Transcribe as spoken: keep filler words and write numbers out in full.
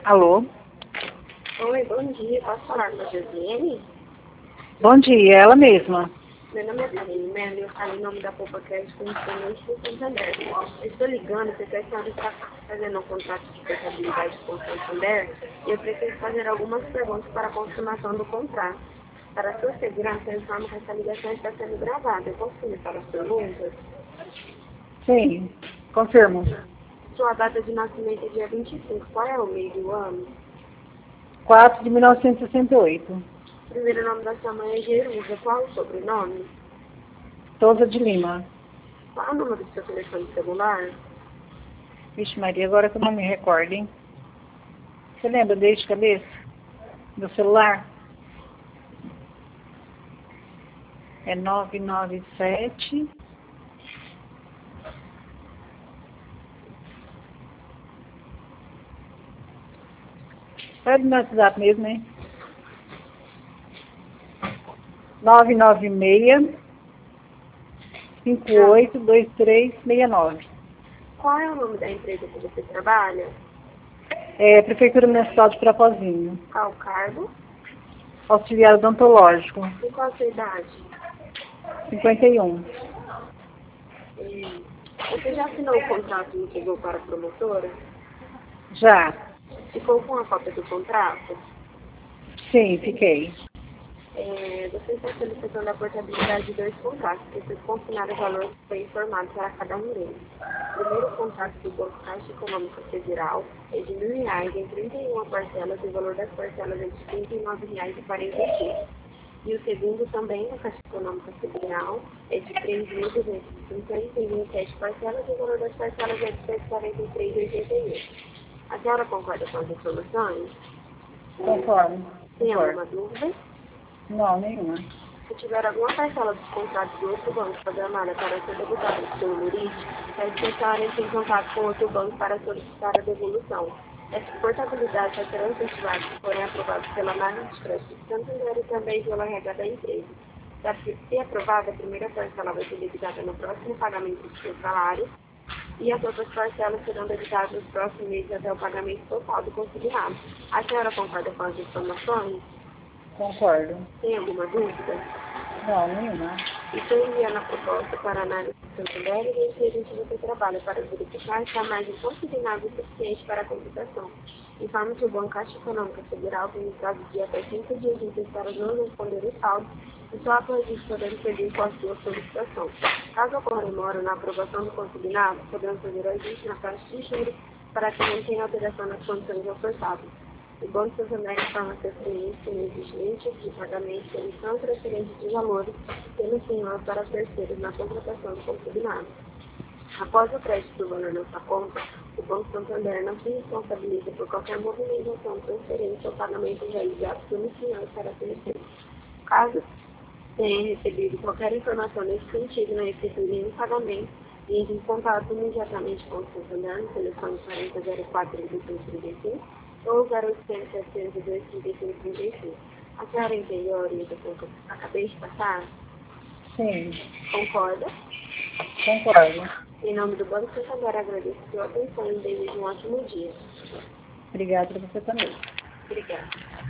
Alô? Oi, bom dia. Posso falar com a Josiane? Bom dia, ela mesma. Meu nome é Karine Melo e eu falo em nome da Poupa Crédito com Instrumento de Santander. Eu estou ligando porque a senhora está fazendo um contrato de portabilidade com o Santander e eu preciso fazer algumas perguntas para a confirmação do contrato. Para a sua segurança, eu informo que essa ligação está sendo gravada. Eu posso começar as perguntas? Sim, confirmo. Sua data de nascimento é dia vinte e cinco. Qual é o mês do ano? quatro de mil novecentos e sessenta e oito. Primeiro nome da sua mãe é Jerusa. Qual o sobrenome? Souza de Lima. Qual é o número do seu telefone celular? Vixe Maria, agora que eu não me recordo, hein? Você lembra desde cabeça? Do celular? É nove nove sete. É do meu WhatsApp mesmo, hein? nove nove seis, cinco oito dois três seis nove. Qual é o nome da empresa que você trabalha? É Prefeitura Municipal de Prapozinho. Qual o cargo? Auxiliar odontológico. E qual a sua idade? cinquenta e um. E você já assinou o contrato e entregou para a promotora? Já. Ficou com a cópia do contrato? Sim, fiquei. É, você está solicitando a portabilidade de dois contratos. Preciso confirmar o valor que foi informado para cada um deles. O primeiro contrato do Banco Caixa Econômica Federal é de mil reais em trinta e uma parcelas e o valor das parcelas é de trinta e nove reais e quarenta centavos. E o segundo também da Caixa Econômica Federal é de três mil duzentos e cinquenta e vinte e sete parcelas e o valor das parcelas é de cento e quarenta e três reais e oitenta e um. A senhora concorda com as informações? Concordo. Tem Concordo. alguma dúvida? Não, nenhuma. Se tiver alguma parcela dos contratos do outro banco programada para ser debitada pelo Lurid, pede que a senhora entre em contato com outro banco para solicitar a devolução. Essa portabilidade só será incentivada se forem aprovados pela análise de crédito de Santander e também pela regra da empresa. Se se aprovada, a primeira parcela vai ser debitada no próximo pagamento do seu salário e as outras parcelas serão debitadas nos próximos meses até o pagamento total do consignado. A senhora concorda com as informações? Concordo. Tem alguma dúvida? Não, nenhuma. Estou enviando a proposta para análise do Santander e a empresa em que você trabalha para verificar se a margem consignada é suficiente para a computação. Informe que o Banco Caixa Econômica Federal tem um prazo de até cinco dias úteis para não responder o saldo e só após isso podemos seguir com a sua solicitação. Caso ocorra demora na aprovação do consignado, podemos fazer ajuste na taxa de juros para que não tenha alteração nas condições ofertadas. O Banco Santander informa seus clientes que não existe nenhum tipo de pagamento, emissão ou transferência de valores pelo senhor para terceiros na contratação do consignado. Após o crédito do valor na sua conta, o Banco Santander não se responsabiliza por qualquer movimentação, transferência ou pagamento realizado pelo senhor para terceiros. Caso tenha recebido qualquer informação nesse sentido, não efetue nenhum pagamento e entre em contato imediatamente com o Santander no telefone quarenta zero quatro trinta e cinco trinta e cinco ou zero oitocentos, setecentos e dois, trinta e cinco, trinta e cinco. A senhora entendeu a orientação que eu acabei de passar? Sim, Concorda? concordo. Em nome do Banco Santander, agradeço a sua atenção e desejo um ótimo dia. Obrigada para você também. Obrigada.